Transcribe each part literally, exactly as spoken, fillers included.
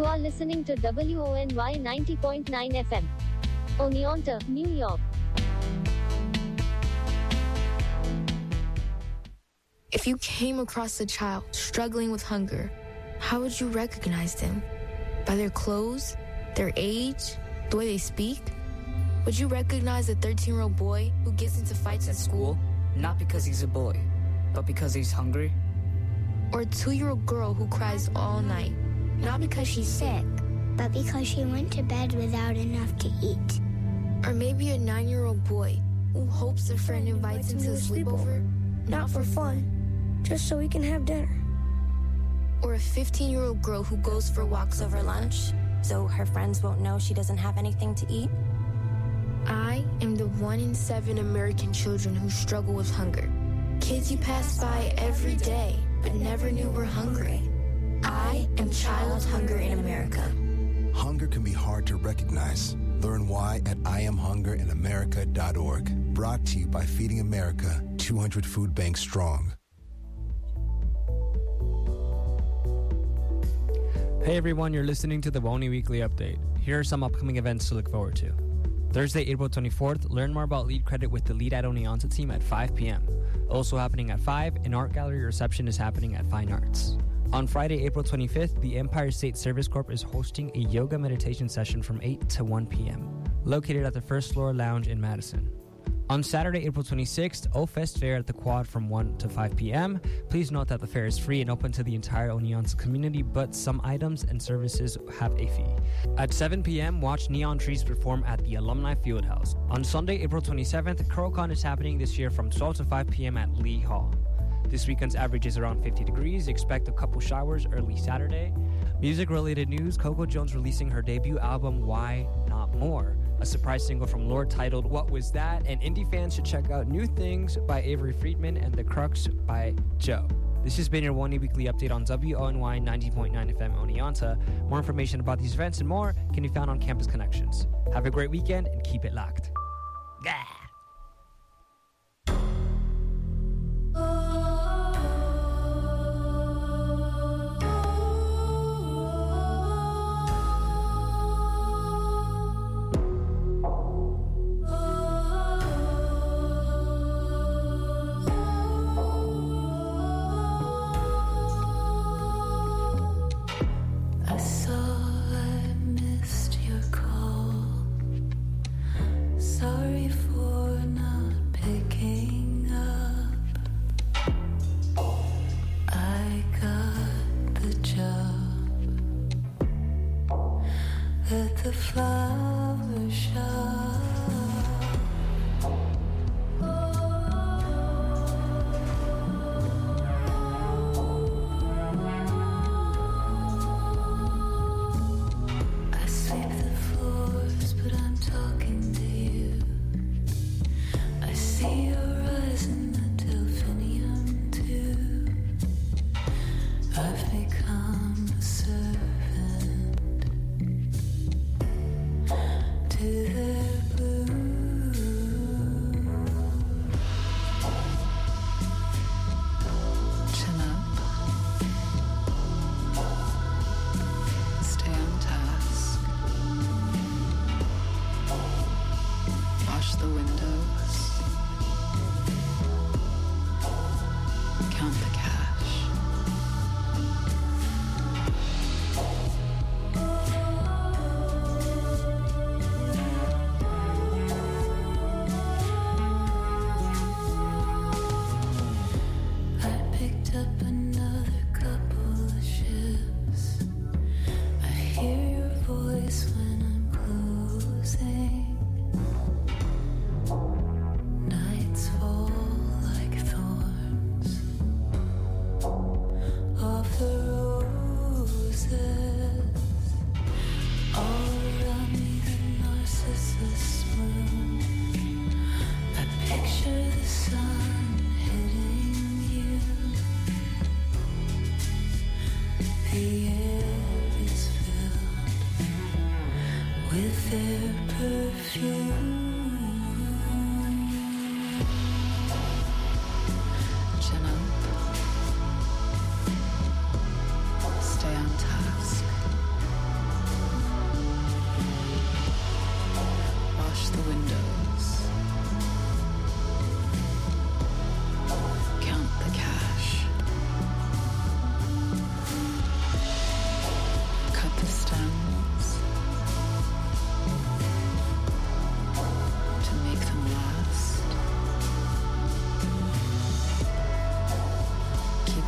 are listening to W O N Y ninety point nine F M. Oneonta, New York. If you came across a child struggling with hunger, how would you recognize them? By their clothes, their age, the way they speak? Would you recognize a thirteen-year-old boy who gets into fights at school? Not because he's a boy, but because he's hungry? Or a two-year-old girl who cries all night? Not because she's sick, but because she went to bed without enough to eat. Or maybe a nine-year-old boy who hopes a friend invites him to a sleepover? Not for fun, just so he can have dinner. Or a fifteen-year-old girl who goes for walks over lunch, so her friends won't know she doesn't have anything to eat? I am the one in seven American children who struggle with hunger. Kids you pass by every day, but never knew were hungry. I am Child Hunger in America. Hunger can be hard to recognize. Learn why at I am hunger in america dot org. Brought to you by Feeding America, two hundred food banks strong. Hey everyone, you're listening to the WONY Weekly Update. Here are some upcoming events to look forward to. Thursday, April twenty-fourth, learn more about Lead Credit with the Lead at Oneonta team at five p.m. Also happening at five, an art gallery reception is happening at Fine Arts. On Friday, April twenty-fifth, the Empire State Service Corp is hosting a yoga meditation session from eight to one p.m., located at the First Floor Lounge in Madison. On Saturday, April twenty-sixth, O-Fest Fair at the Quad from one to five p.m. Please note that the fair is free and open to the entire Oneonta community, but some items and services have a fee. At seven p.m., watch Neon Trees perform at the Alumni Fieldhouse. On Sunday, April twenty-seventh, CurlCon is happening this year from twelve to five p.m. at Lee Hall. This weekend's average is around fifty degrees. Expect a couple showers early Saturday. Music-related news, Coco Jones releasing her debut album, Why Not More? A surprise single from Lorde titled What Was That? And indie fans should check out New Things by Avery Friedman and The Crux by Joe. This has been your WONY Weekly Update on W O N Y ninety point nine F M Oneonta. More information about these events and more can be found on Campus Connections. Have a great weekend and keep it locked. Yeah.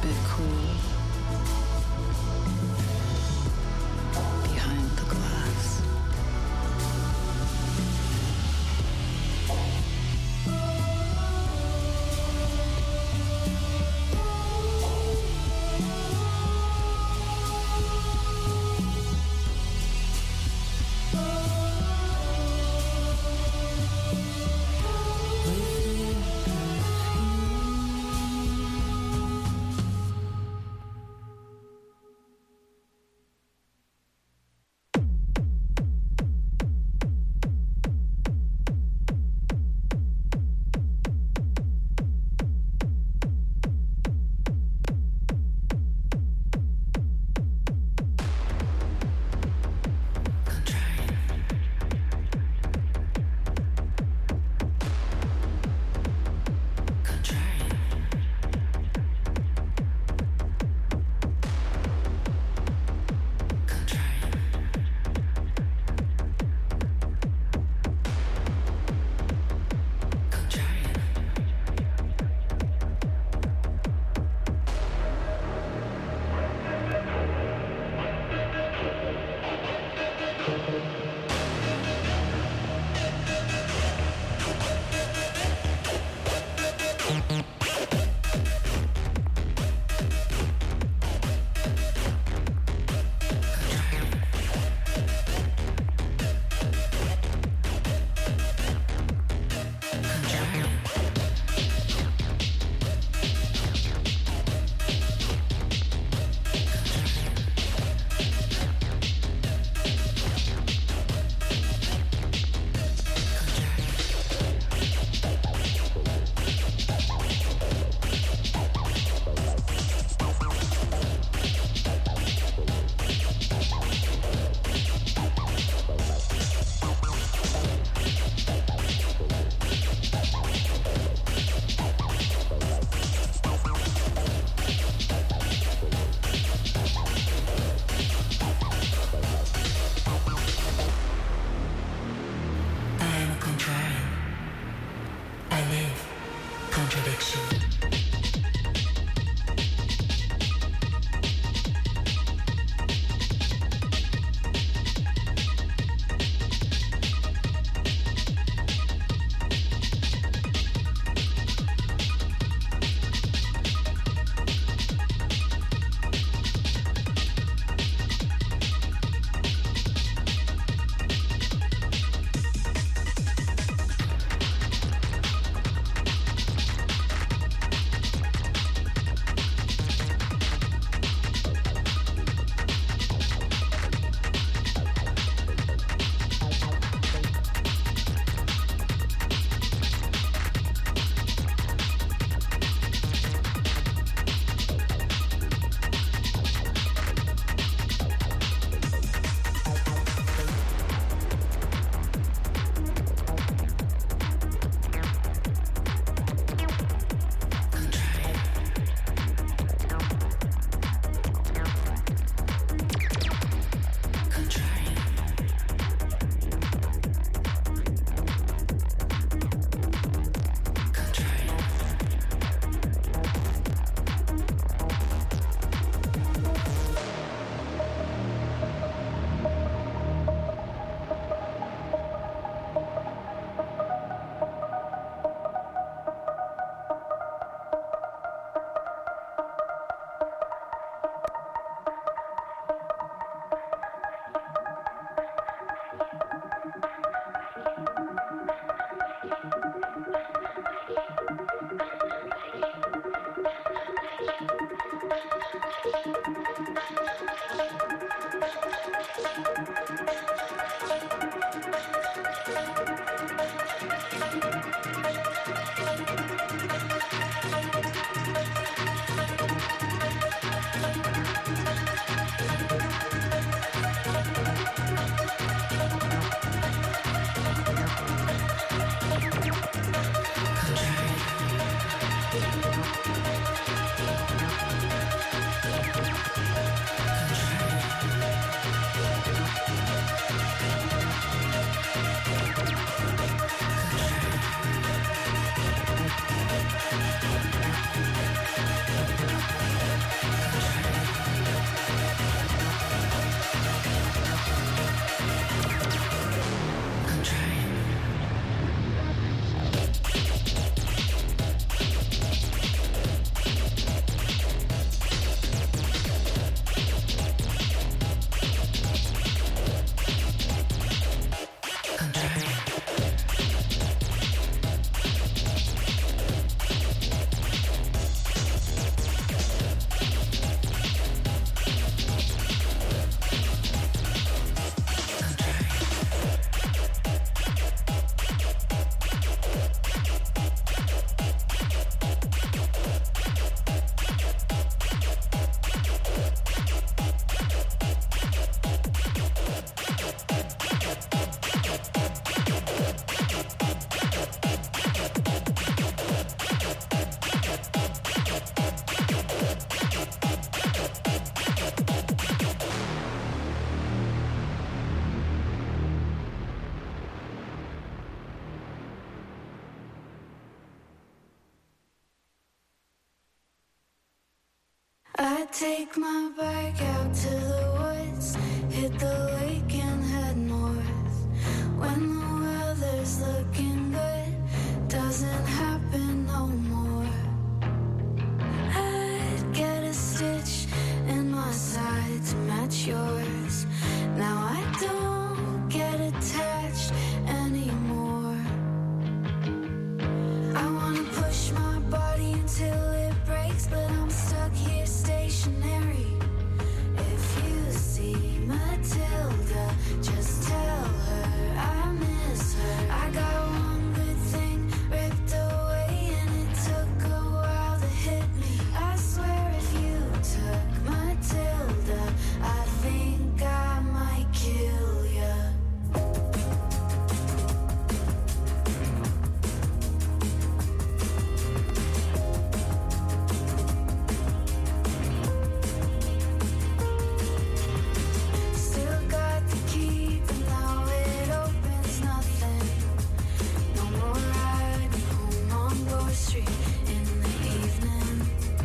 bit cool behind the glass. take my bike out to the woods, hit the lake and head north. When the weather's looking good, doesn't happen no more. I'd get a stitch in my side to match yours. Now I don't get attached anymore. I wanna push my body until it breaks, but I'm stuck here stationary. If you see Matilda, just tell her I miss her. I got one good thing ripped away and it took a while to hit me. I swear if you took Matilda, I think I might kill ya. Still got the key, but now it opens nothing. No more riding home on Gore Street in the evening.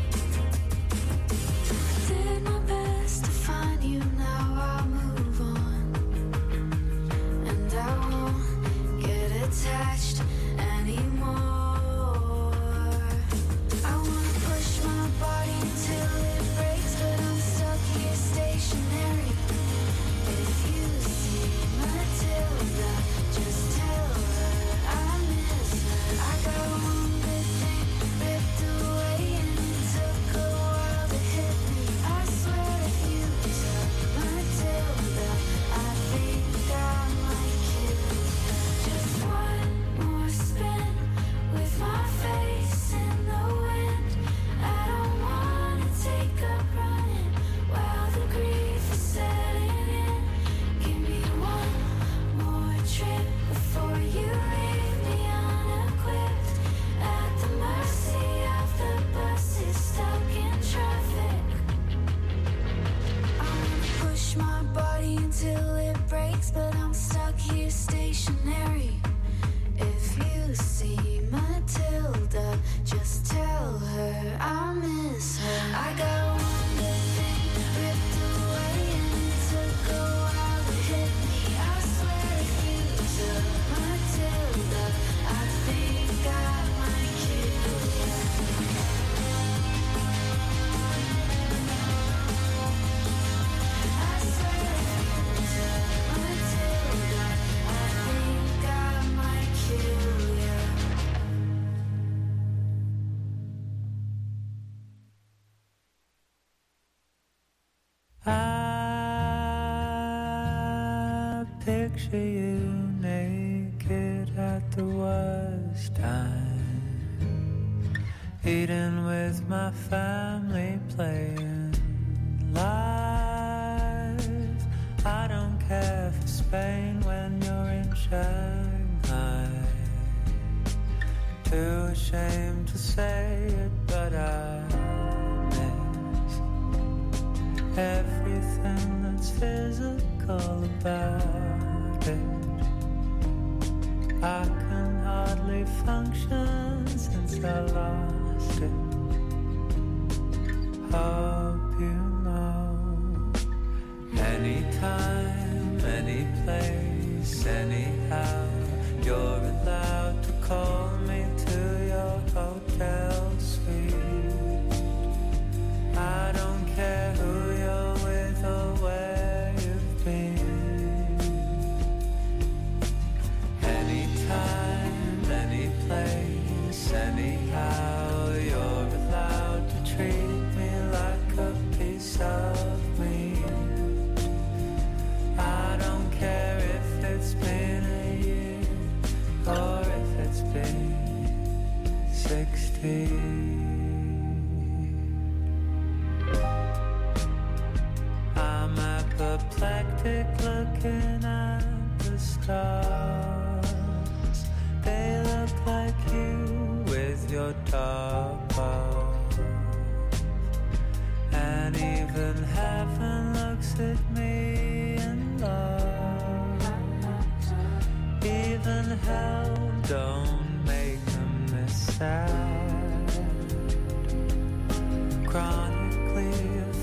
I did my best to find you, now I'll move on. And I won't get attached anymore. I wanna push my body until it breaks, but I'm stuck here stationary. If you see Matilda, just tell her I miss her. I got one good thing ripped away and it took a while to hit me. I swear if you took Matilda, I think I might kill you. Just one more spin with my face in the wind. I don't wanna take up running while the grief is setting in. Give me one more trip before you leave me unequipped, at the mercy of the buses stuck in traffic. I wanna push my body until it breaks, but I'm stuck here stationary. If you see Matilda, just tell her I miss her. I got one good thing ripped away and it took a while to hit me. I swear if you took Matilda, I think I might kill you. I swear if you took Matilda, I think I might kill you. I picture you naked at the worst time, eating with my family, playing live. I don't care for Spain when you're in Shanghai. Too ashamed to say it, but I miss everything that's physical about it. I can hardly function since I lost it. Hope you know, anytime, any place, anyhow, you're allowed to call me to your hotel suite. I don't care who you're with or where you've been. Anytime, any place, anyhow, you're allowed to treat me like a piece of meat. I don't care if it's been a year or if it's been sixteen. I'm apoplectic looking at the stars. They look like you with your top off. And even heaven looks at me and laughs. Even hell don't make them this sad. Chronically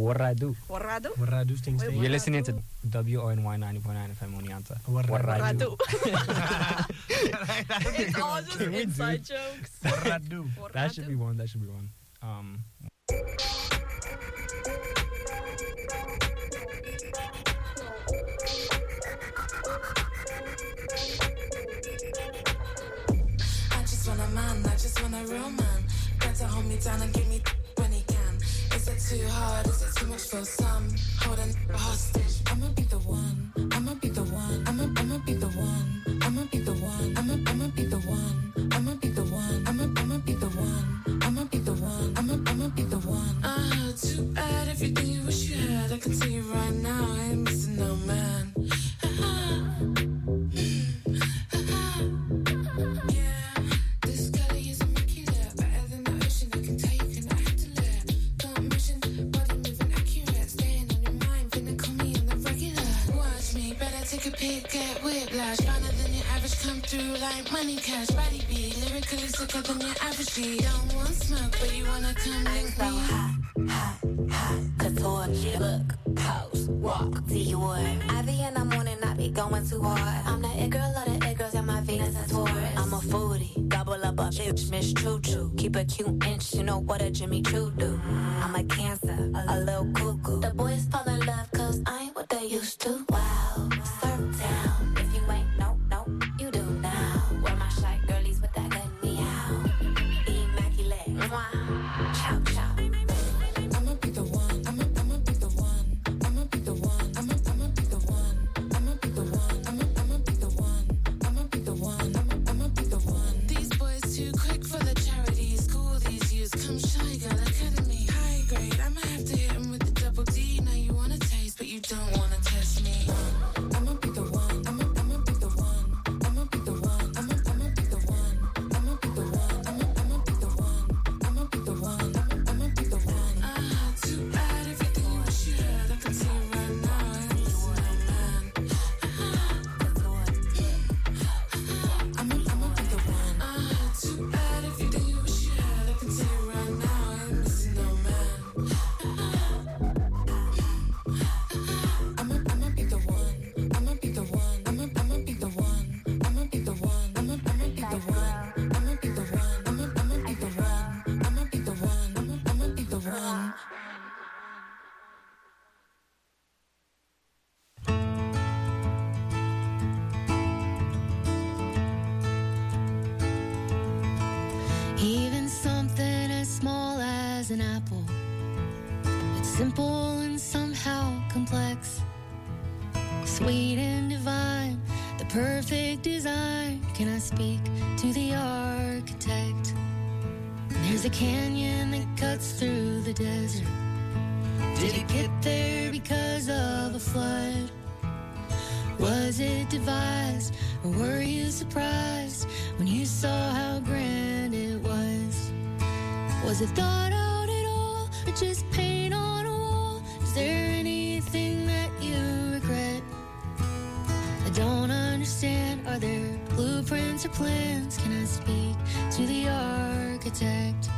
What I do? What I do? What I do things. Wait, You're what listening I do? to W O N Y ninety point nine F M Oneonta. What What What I I do? do? It's all just Can we do- inside jokes. What I do? What I That should do? be one. That should be one. Um, I just want a man, I just want a real man. Better hold me down and give me when he can. Is it too hard? Is it too much for some? Holding a hostage. I'ma be the one. I'ma be the one. I'ma I'ma be the one. I'ma be the one. I'ma I'ma be the one. I'ma be the one. I'ma I'ma be the one. I'ma be the one. I'ma I'ma be the one. Ah, too bad everything you wish you had. I can tell you right now, I ain't missing no man. This girl is immaculate, better than the ocean. I can tell you can handle it. Don't mention body moving accurate, staying on your mind. Finna call me on the regular. Watch me, better take a pic, get whiplash. Finer than your average, come through like money cash. Body beat, lyrically sicker than your average G. Don't want smoke, but you wanna come link me. Couture, look, pose, walk, see you would. I be in the morning, I be going too hard. I'm the it girl of the it girls and my Venus and Taurus. I'm a foodie, double up a bitch, Miss Choo Choo. Keep a cute inch, you know what a Jimmy Choo do. I'm a Cancer, a little cuckoo. The boys fall in love cause I ain't what they used to. Wow, surf down. If you ain't, no, no, you do now. Where my shy girlies with that good meow. Immaculate, mwah, chow chow. I'ma be the one. I'ma I'ma be the one. I'ma be the one. I'ma I'ma be the one. I'ma be the one. I'ma I'ma be the one. I'ma be the one. I'ma I'ma be the one. These boys too quick for the charity. School these youths, come shy girl academy. High grade. I'ma have to hit 'em with the double D. Now you wanna taste, but you don't wanna test me. I'ma be the one. I'ma I'ma be the one. I'ma be the one. I'ma I'ma be the one. I'ma be the one. I'ma I'ma be the one. I'ma be the one. I'ma I'ma be the one. Ah, too bad everything you wish you had. I can see it right now. I ain't missing no man. I'ma I'ma be the one. Ah, too bad everything you wish you had. I can see it right now. I ain't missing no man. I'ma I'ma be the one. I'ma be the one. I'ma I'ma be the one. I'ma be the one. I'ma I'ma be the one. I'ma be the one. I'ma I'ma be the one. I'ma be the one. I'ma I'ma be the one. Even something as small as an apple, it's simple and somehow complex, sweet and divine, the perfect design. Can I speak to the architect? There's a canyon that cuts through the desert. Did it get there because of a flood? Was it devised, or were you surprised when you saw how grand it was? Was it thought out at all, or just paint on a wall? Is there anything that you regret? I don't understand. Are there blueprints or plans? Can I speak to the architect?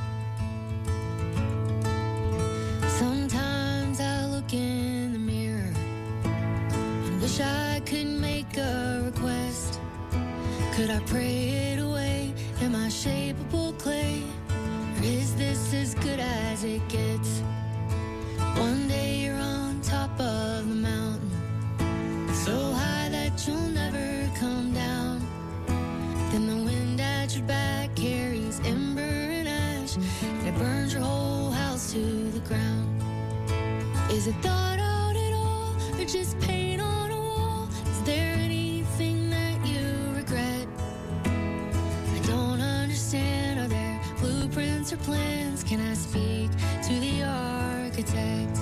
Sometimes I look in the mirror and wish I could make a request. Could I pray it away? Am I shapeable clay? Or is this as good as it gets? One day you're on top of the mountain, so high that you'll never come down. Then the wind at your back carries ember and ash, and it burns your whole house to the ground. Is it thought out at all, or just paint on a wall? Is there anything that you regret? I don't understand. Are there blueprints or plans? Can I speak to the architect?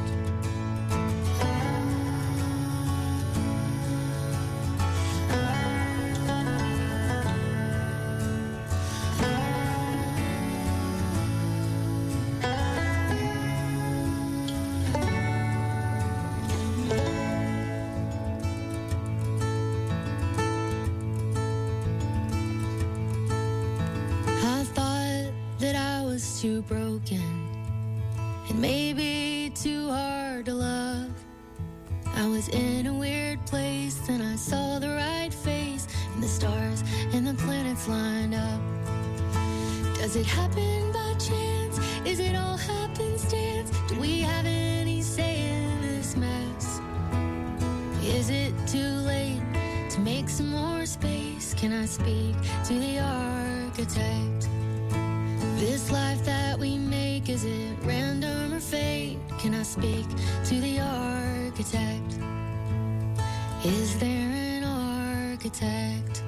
I thought that I was too broken It may be too hard to love. I was in a weird place and I saw the right face, and the stars and the planets lined up. Does it happen by chance? Is it all happenstance? Do we have any say in this mess? Is it too late to make some more space? Can I speak to the architect? This life that we make, is it random or fate? Can I speak to the architect? Is there an architect?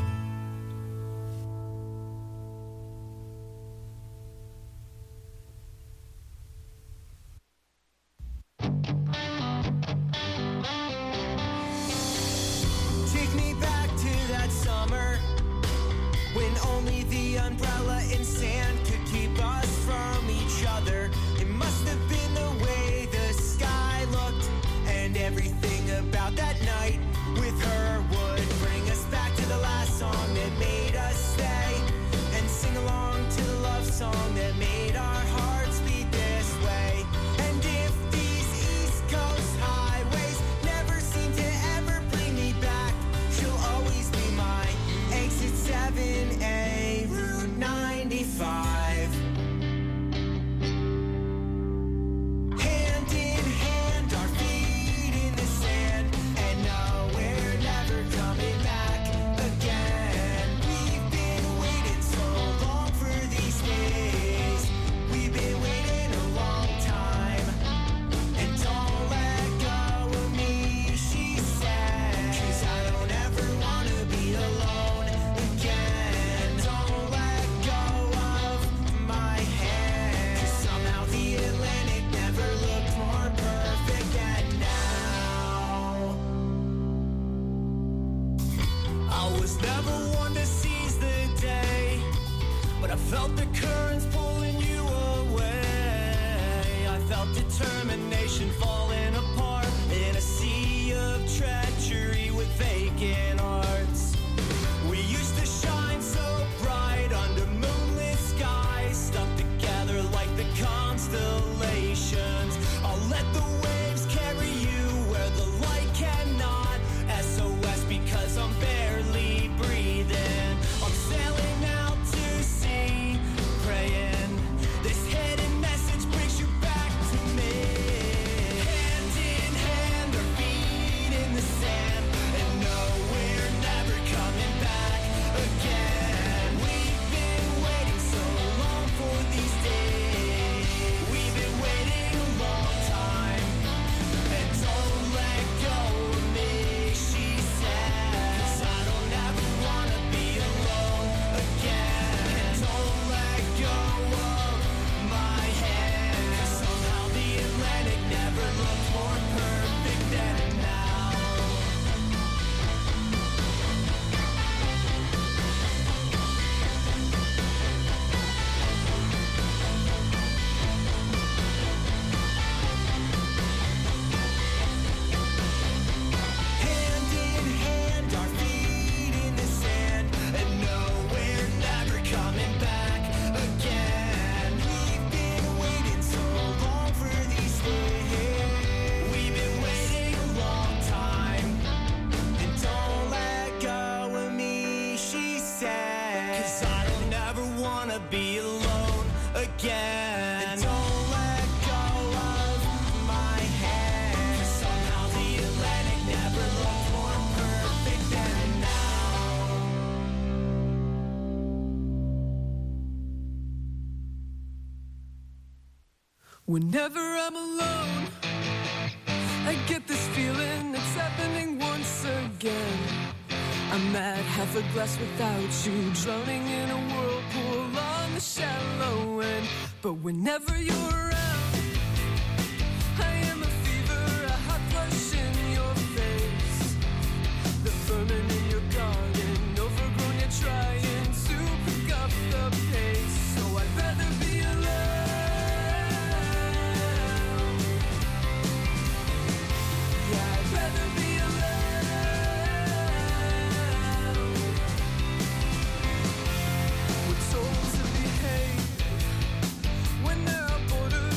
Take me back to that summer when only the umbrella and sand could keep us from each other. It must have been the way the sky looked, and everything about that night with her would bring us back to the last song that made us stay, and sing along to the love song that made our hearts beat this way. And if these East Coast highways never seem to ever bring me back, she'll always be my exit seven A, Route ninety-five. Hand in hand, our feet in the sand, and no, we're never coming back again. We've been waiting so long for these days. We've been waiting a long time. And don't let go of me, she said, 'cause I don't ever wanna be alone again. Don't let go of my hand, 'cause somehow the Atlantic never looked more perfect than now. I was never one to seize the day, but I felt the currents pulling you away. I felt determination falling apart in a sea of treachery with vacant hearts. We used to shine so bright under moonlit skies, stuck together like the constellations. I'll let the waves carry you where the light cannot. S O S because I'm barely breathing. I'm sailing out to sea, praying this hidden message brings you back to me. Hand in hand, our feet in the sand, and no, we're never coming back again. We've been waiting so long for these days. We've been waiting a long time. And don't let go of me, she said, 'cause I don't ever wanna be alone again. And don't let go of my hand, 'cause somehow the Atlantic never looked more perfect than now. Hand in hand, our feet in the sand, and no, we're never coming back again. We've been waiting so long for these days. We've been waiting a long time. And don't let go of me, she said, 'cause I don't ever wanna be alone again. And don't let go of my hand, 'cause somehow the Atlantic never looked more perfect than now. Whenever I'm alone, I get this feeling it's happening once again. I'm at half a glass without you, drowning in a whirlpool on the shallow end. But whenever you're around, I am a fever, a hot flush in your face. The vermin in your garden, overgrown, you're trying to pick up the pace. So I'd rather be alone. Yeah, I'd rather be alone. We're told to behave when there are borders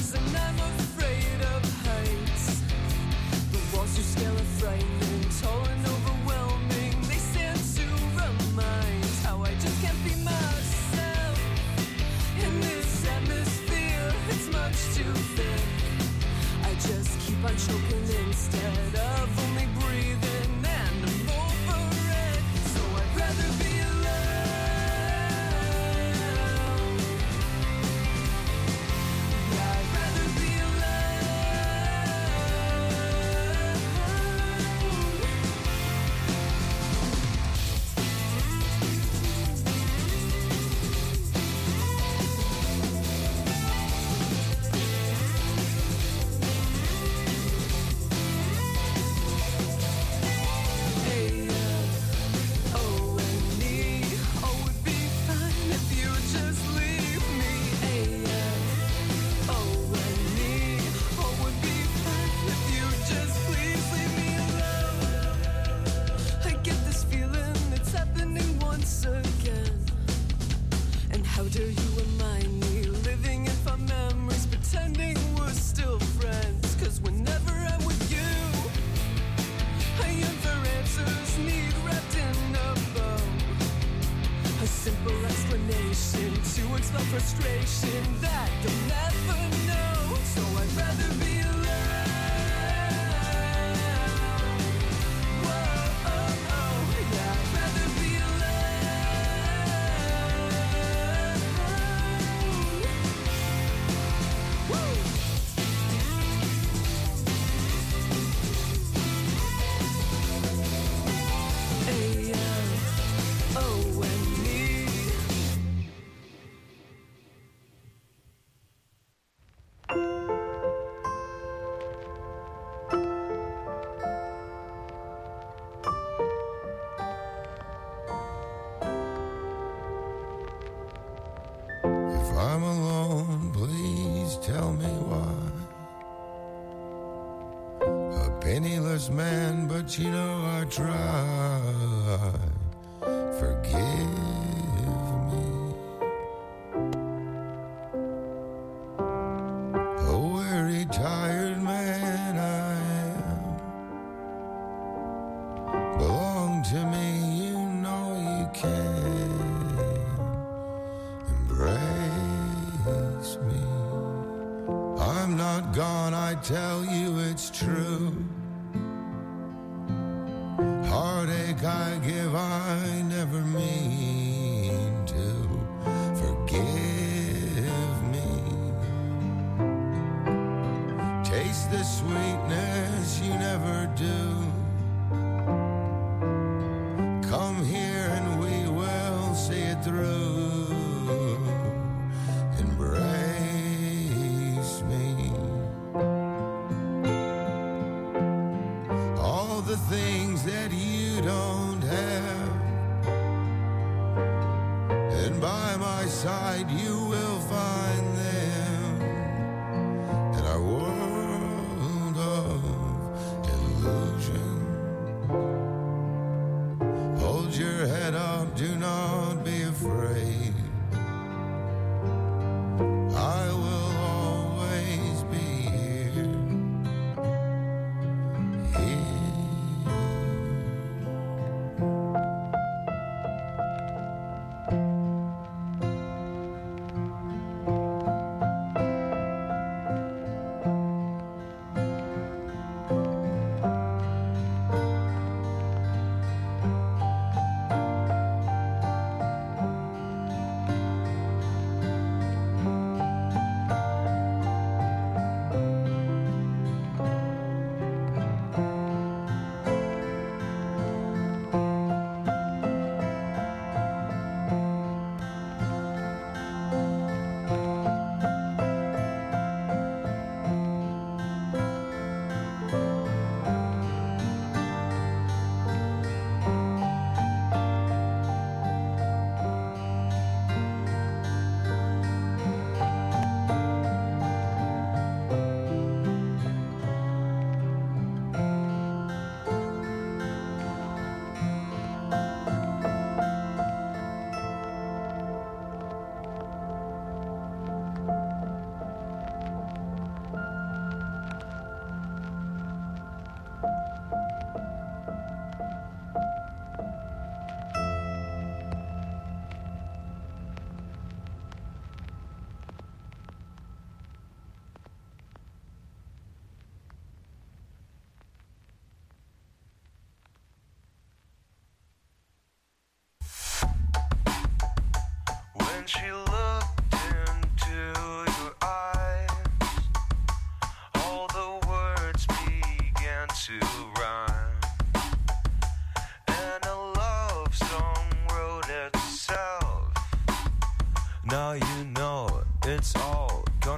hope I'm choking instead of only breathing, and I'm over it. So I'd rather be alone. Yeah, I'd rather be frustration that you'll never know. So I'd rather be alone. Whoa, oh, oh. Yeah, I'd rather be alone. Woo. A M O N E. I'm alone, please tell me why. A penniless man, but you know I tried. Forgive me. A weary, tired man I am. Belong to me, you know you can. Embrace me. I'm not gone, I tell you it's true. Heartache I give, I never mean to. Forgive me. Taste the sweetness you never do. Come here and we will see it through. Embrace me. All the things that you don't have, and by my side you will find them in our world of illusion. Hold your head up, do not be afraid. I will always be here. Here.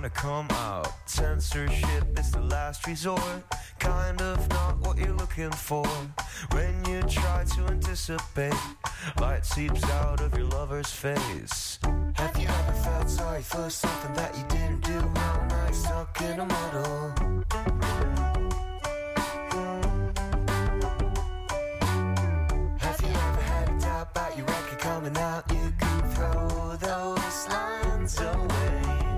wanna come out. Censorship is the last resort, kind of not what you're looking for. When you try to anticipate, light seeps out of your lover's face. Have you ever felt sorry for something that you didn't do wrong? Now you're stuck in a muddle. Have you ever had a doubt about your record coming out? You can throw those lines away.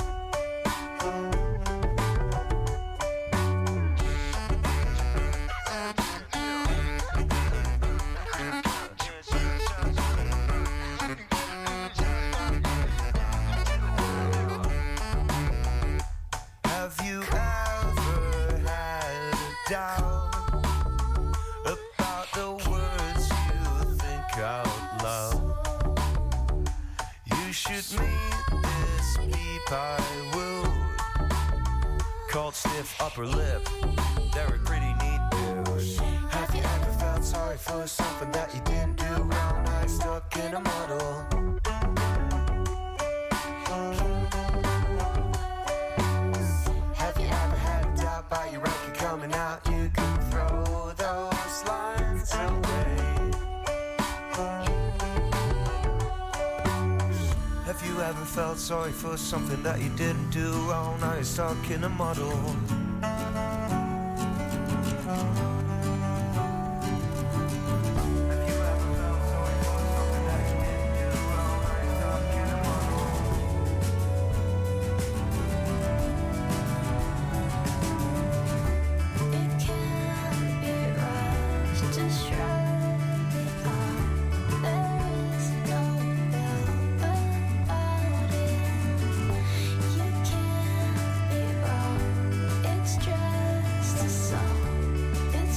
Have you ever had a doubt about the words you think out loud? You should meet this peep I wooed, called Stiff Upper Lip. They're a pretty neat dude. Have you ever felt sorry for something that you didn't do wrong? Now you're stuck in a muddle. Have you ever had a doubt about your record coming out? You can throw those lines away. Have you ever felt sorry for something that you didn't do wrong? Now you're stuck in a muddle. It's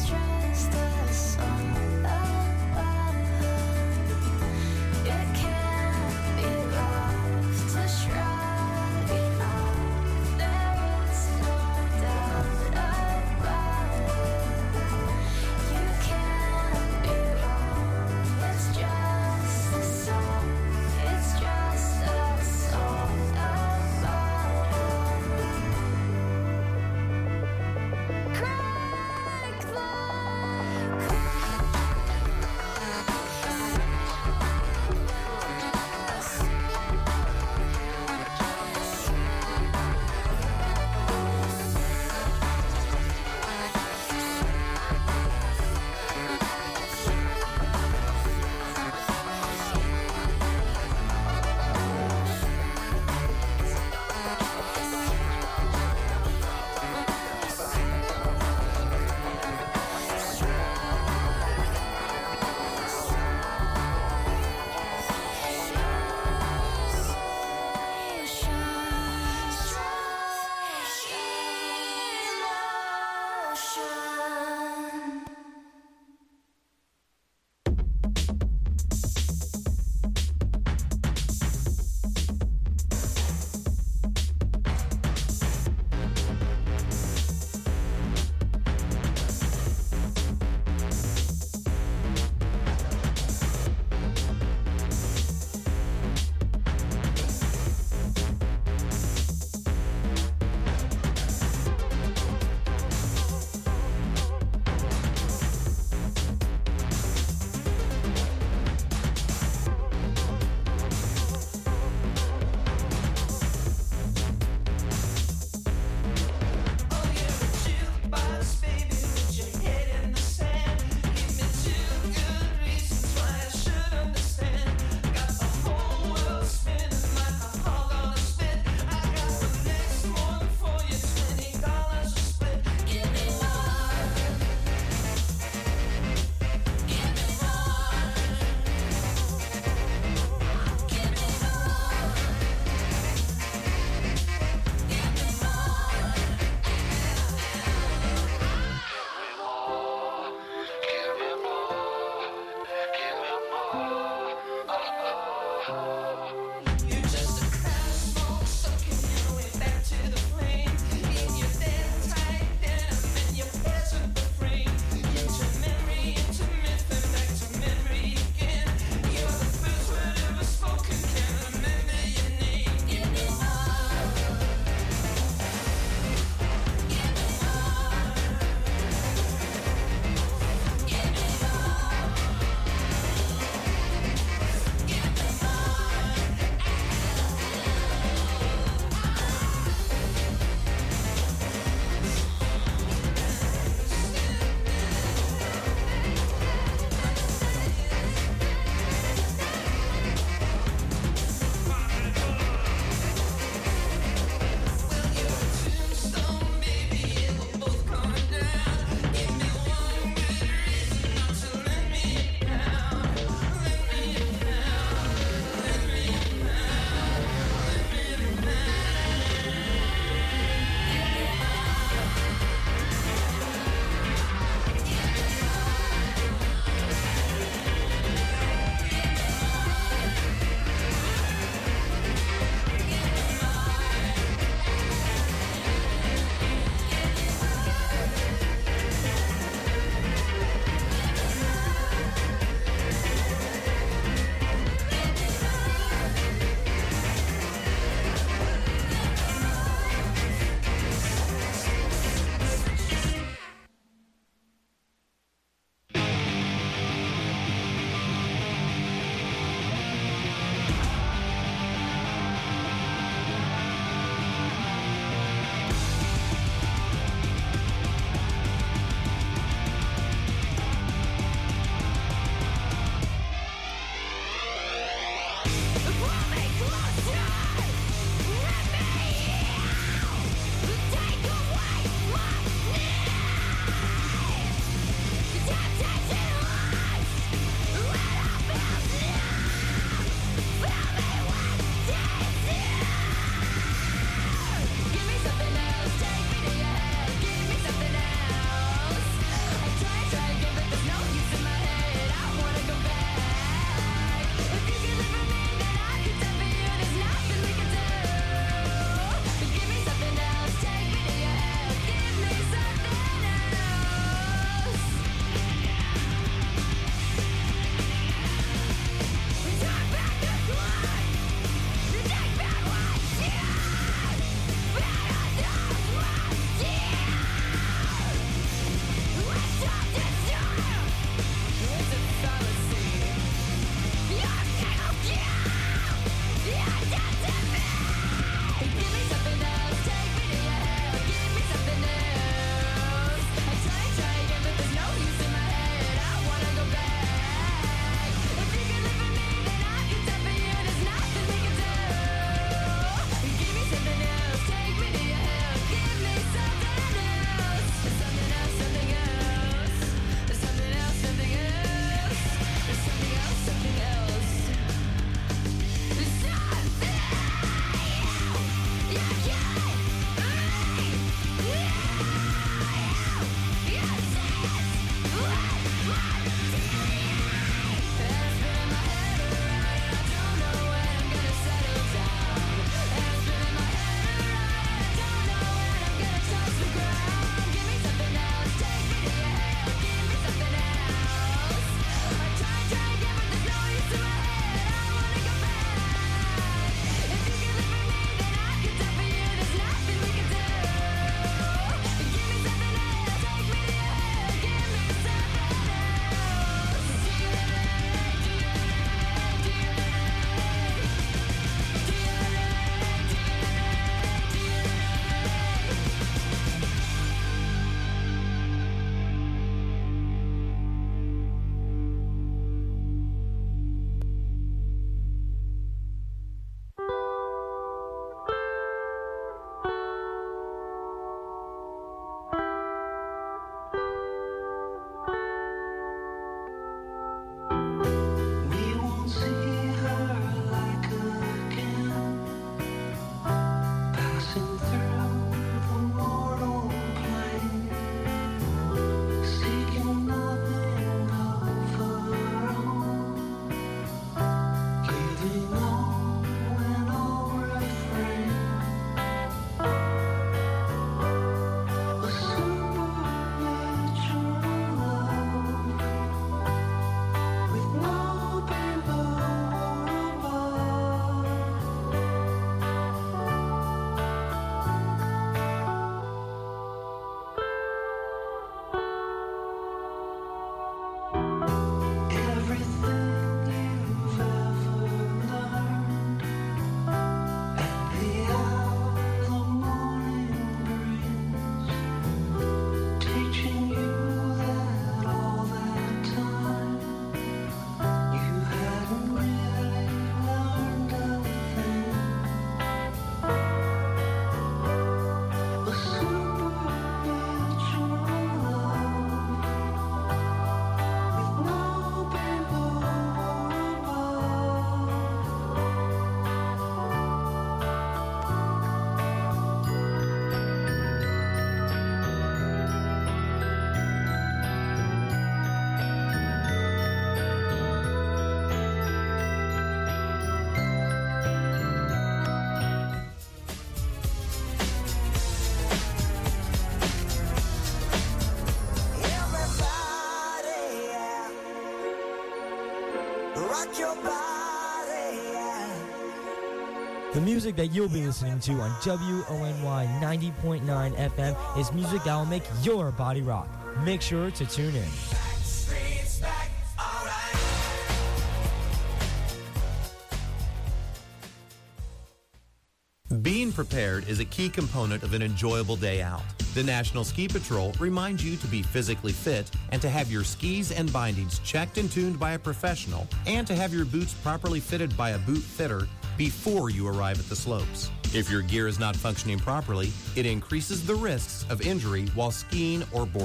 The music that you'll be listening to on W O N Y ninety point nine F M is music that will make your body rock. Make sure to tune in. Being prepared is a key component of an enjoyable day out. The National Ski Patrol reminds you to be physically fit and to have your skis and bindings checked and tuned by a professional, and to have your boots properly fitted by a boot fitter before you arrive at the slopes. If your gear is not functioning properly, it increases the risks of injury while skiing or boarding.